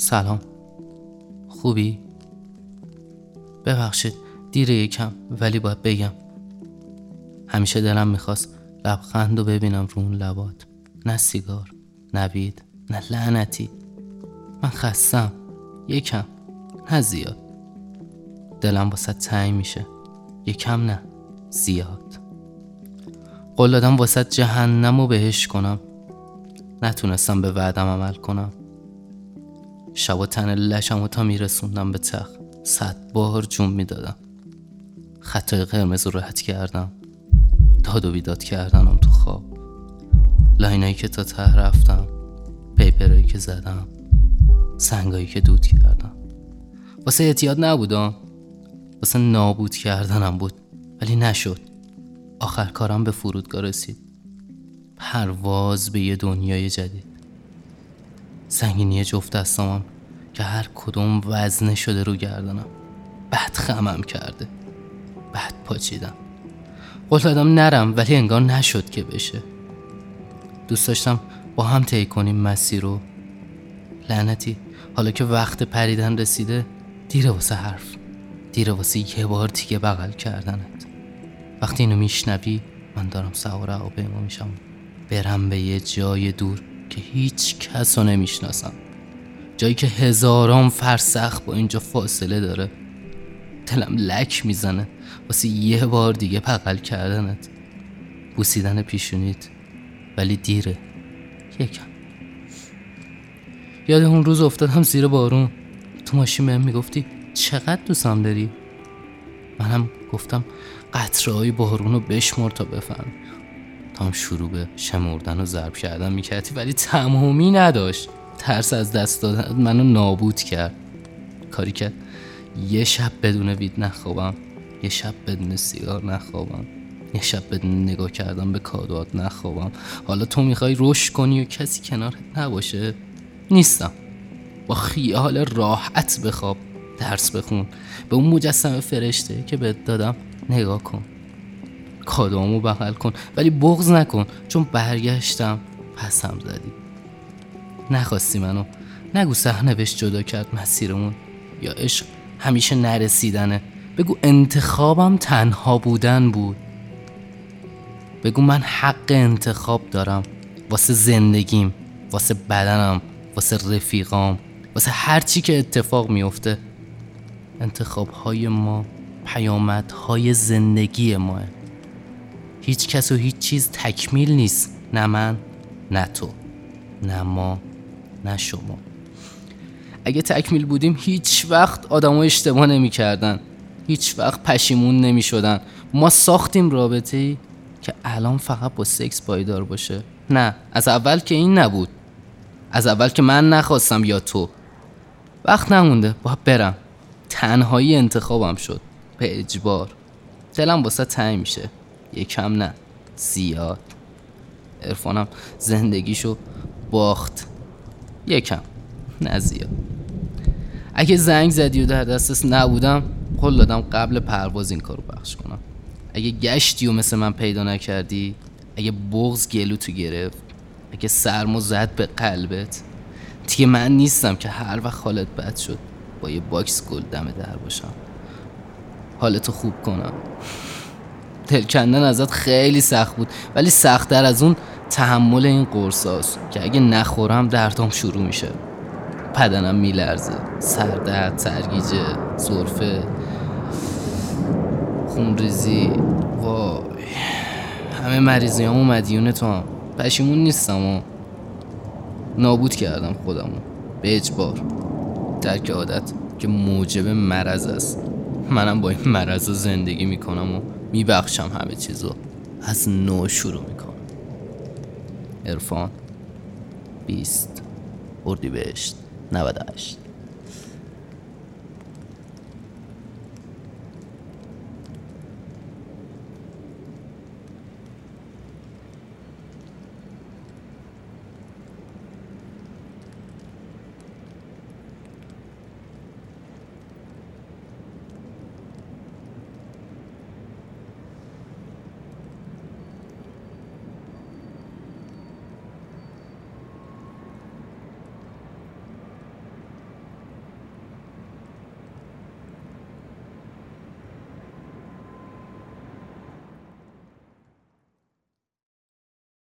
سلام، خوبی؟ ببخشید دیره یکم، ولی باید بگم همیشه دلم میخواست لبخند رو ببینم رو اون لبات. نه سیگار، نه وید، نه لعنتی. من خستم، یکم، نه زیاد. دلم واسه تنگ میشه، یکم نه زیاد. قول دادم واسه جهنم رو بهش کنم، نتونستم به وعدم عمل کنم. شب و تن لشم و تا میرسوندم به تخت 100 بار جون میدادم. خطای قرمز رو رد کردم، داد و بیداد کردنم تو خواب. لاینایی که تا ته رفتم، پیپرایی که زدم، سنگایی که دود کردم. واسه اعتیاد نبودم، واسه نابود کردنم بود، ولی نشد. آخر کارم به فرودگاه رسید، پرواز به یه دنیای جدید. سنگینی جفت دستامم که هر کدوم وزنه شده رو گردنم. بعد خمم کرده، بعد پاچیدم. قول دادم نرم، ولی انگار نشد که بشه. دوست داشتم با هم طی کنیم مسیر رو. لعنتی حالا که وقت پریدن رسیده، دیره واسه حرف، دیره واسه یه بار دیگه بغل کردنت. وقتی اینو میشنوی من دارم سوار هواپیما میشم، برم به یه جای دور که هیچ کس رو نمیشناسم، جایی که هزاران فرسخ با اینجا فاصله داره. دلم لک میزنه واسه یه بار دیگه بغل کردنت، بوسیدن پیشونیت، ولی دیره یکم. یاد اون روز افتادم زیر بارون، تو ماشین بهم میگفتی چقدر دوستم داری. منم گفتم قطره‌های بارون رو بشمر تا بفهم. تا هم شروع به شمردن و ضرب کردن میکردی، ولی تمامی نداشت. ترس از دست دادن منو نابود کرد. کاری که یه شب بدون وید نخوابم، یه شب بدون سیگار نخوابم، یه شب بدون نگاه کردم به کادوات نخوابم. حالا تو میخوای رشد کنی و کسی کنارت نباشه؟ نیستم. با خیال راحت بخواب، درس بخون، به اون مجسمه فرشته که بهت دادم نگاه کن، کادوامو بغل کن، ولی بغض نکن، چون برگشتم پسم زدی. نخواستی منو، نگو سرنوشت جدا کرد مسیرمون، یا عشق همیشه نرسیدنه. بگو انتخابم تنها بودن بود. بگو من حق انتخاب دارم، واسه زندگیم، واسه بدنم، واسه رفیقام، واسه هر چی که اتفاق میفته. انتخابهای ما پیامدهای زندگی ماه. هیچ کس و هیچ چیز تکمیل نیست، نه من، نه تو، نه ما، نه شما. اگه تکمیل بودیم هیچ وقت آدمو اشتباه نمی کردن، هیچ وقت پشیمون نمی شدن. ما ساختیم رابطه‌ای که الان فقط با سکس پایدار باشه. نه، از اول که این نبود، از اول که من نخواستم یا تو. وقت نمونده، باید برم. تنهایی انتخابم شد، به اجبار. دلم واسه تنگ میشه، یکم نه زیاد. عرفانم زندگیشو باخت، یکم نه زیاد. اگه زنگ زدی و در دسترس نبودم، قول دادم قبل پرواز این کارو پخش کنم. اگه گشتی و مثل من پیدا نکردی، اگه بغض گلوتو گرفت، اگه سرمو زد به قلبت، دیگه من نیستم که هر وقت حالت بد شد با یه باکس گل دم در باشم، حالتو خوب کنم. دل کندن ازت خیلی سخت بود، ولی سخت‌تر از اون تحمل این قرصاست که اگه نخورم دردام شروع میشه. بدنم میلرزه، سردرد، سرگیجه، سرفه، خونریزی. وای، همه مریضیامو مدیون تو هم. پشیمون نیستم و نابود کردم خودمو به اجبار. درک عادت که موجب مرض است. منم با این مرض زندگی میکنم و میبخشم، همه چیزو از نو شروع میکنم. عرفان 20 اردیبهشت 98.